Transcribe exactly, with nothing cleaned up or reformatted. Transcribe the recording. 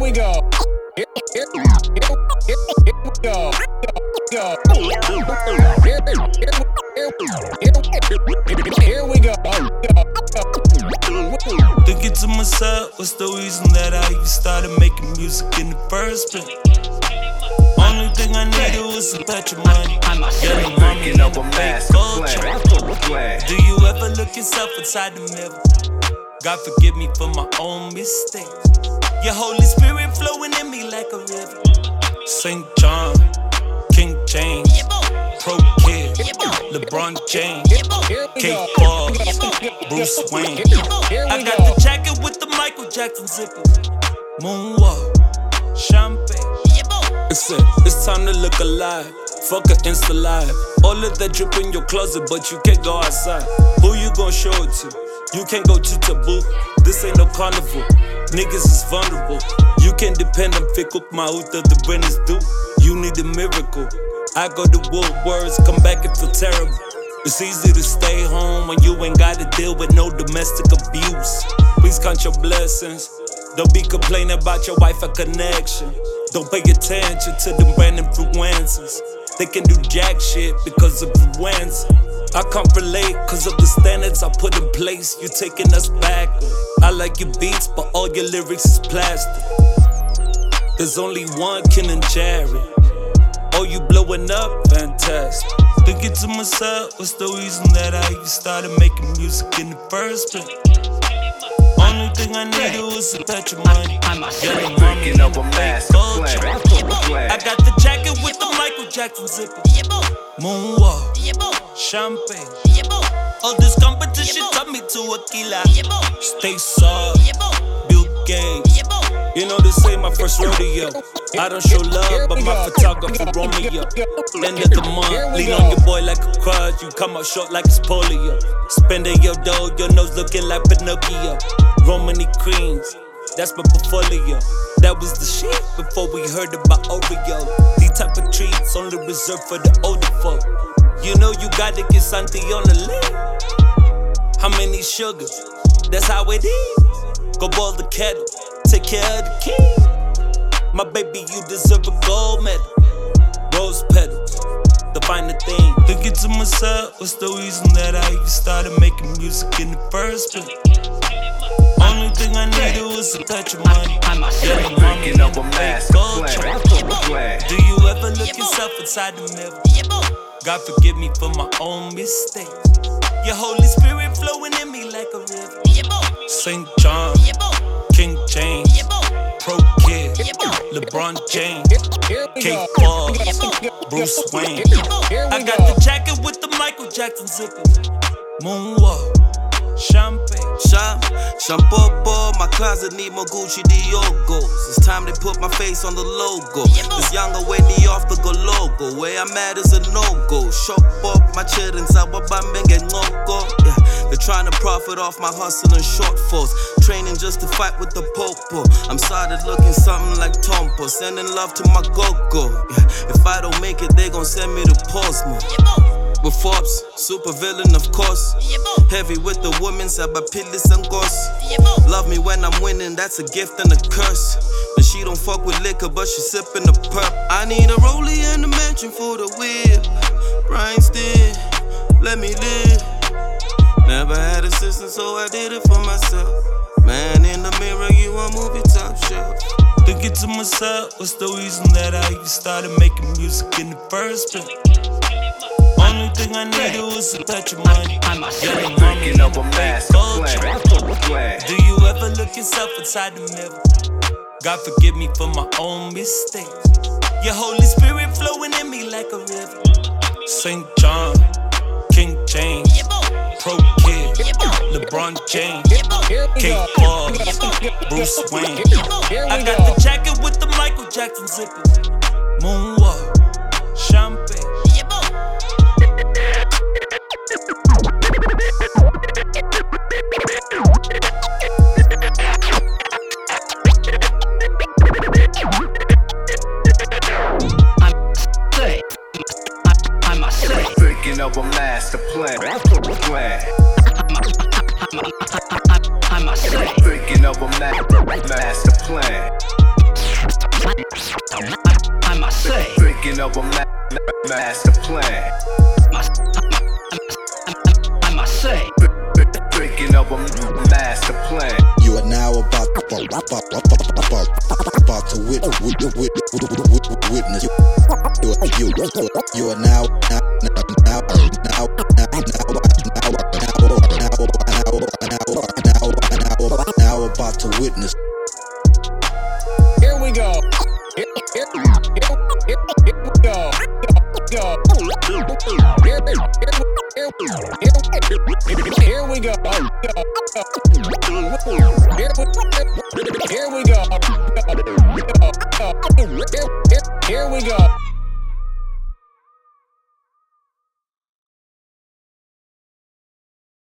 we go. Here, here, here, here, here we go. Go. Here, here, here, here we go. Thinking to myself, what's the reason that I even started making music in the first place? Only thing I needed was some patrimony. Yellow mommy and a fake culture. Do you ever look yourself inside the mirror? God forgive me for my own mistakes. Your Holy Spirit flowing in me like a river. Saint John, King James, Pro Kid, LeBron James, Kate Paul, Bruce Wayne. I got the jacket with the Michael Jackson zipper. Moonwalk, champagne. Listen, it's time to look alive. Fuck a Insta live. All of that drip in your closet, but you can't go outside. Who you gon' show it to? You can't go to taboo. This ain't no carnival. Niggas is vulnerable. You can't depend on fickle. My hood of the brain is due. You need a miracle. I go to Woolworths, come back and feel terrible. It's easy to stay home when you ain't gotta deal with no domestic abuse. Please count your blessings. Don't be complaining about your wife or connection. Don't pay attention to them brand influencers. They can do jack shit because of influenza. I can't relate cause of the standards I put in place. You taking us back. I like your beats, but all your lyrics is plastic. There's only one Ken and Jared. Oh, you blowing up? Fantastic. Thinking to myself, what's the reason that I even started making music in the first place? Only thing I needed was some patrimony. Yellow mommy and a fake culture. I got the jacket with the Michael Jackson zipper. Moonwalk, champagne. All this competition taught me to a killer. Stay soft, Bill Gates. You know this ain't my first rodeo. I don't show love, but my photographer Romeo. End of the month, lean on your boy like a crutch. You come out short like it's polio. Spending your dough, your nose looking like Pinocchio. Romany creams, that's my portfolio. That was the shit before we heard about Oreo. These type of treats only reserved for the older folk. You know you gotta get something on the list. How many sugars? That's how it is. Go boil the kettle, take care of the kid. My baby, you deserve a gold medal. Rose petals, the finer thing. Thinking to myself, what's the reason that I even started making music in the first place? Only thing I needed was some patrimony. Yellow mommy and a fake culture. Do you ever look yourself inside the mirror? God forgive me for my own mistakes. Your Holy Spirit flowing in me like a river. Saint John, King James, Pro Kid, LeBron James, Kate Paul, Bruce Wayne. I got the jacket with the Michael Jackson zipper. Moonwalk, champagne. Sham, Shampopo, my closet need more Gucci Diogos. It's time to put my face on the logo. This younger way me off the go logo. Where I'm at is a no-go. Shop up my children, Sawabambing and Ngoko. Yeah, they're trying to profit off my hustle and shortfalls. Training just to fight with the popo. I'm started looking something like Tompo. Sending love to my go-go. Yeah, if I don't make it, they gon' send me to Postmo. With Forbes, super villain of course. Heavy with the women, Sabapilis and Gos. Love me when I'm winning, that's a gift and a curse. And she don't fuck with liquor, but she sippin' the perp. I need a rollie and a mansion for the whip. Brian still, let me live. Never had a sister, so I did it for myself. Man in the mirror, you a movie top shelf. Thinking to myself, what's the reason that I even started making music in the first place? Only thing I needed was some patrimony. Yellow mommy and a fake culture. Do you ever look yourself inside the mirror? God forgive me for my own mistakes. Your Holy Spirit flowing in me like a river. Saint John, King James, Pro Kid, LeBron James, Kate Paul, Bruce Wayne. I got the jacket with the Michael Jackson zipper. Moonwalk, champagne. Thinking of a master plan. Thinking of a ma- master plan. Thinking of a ma ma master plan. I must say. Thinking of a master plan. You are now about about about about to witness. Witness. You you you are now now now now now now now about to witness. Here we go. Here, here, here, here, here we go. Go. Here, here, here, here, here we go. Here we go. Here we go. Here we go.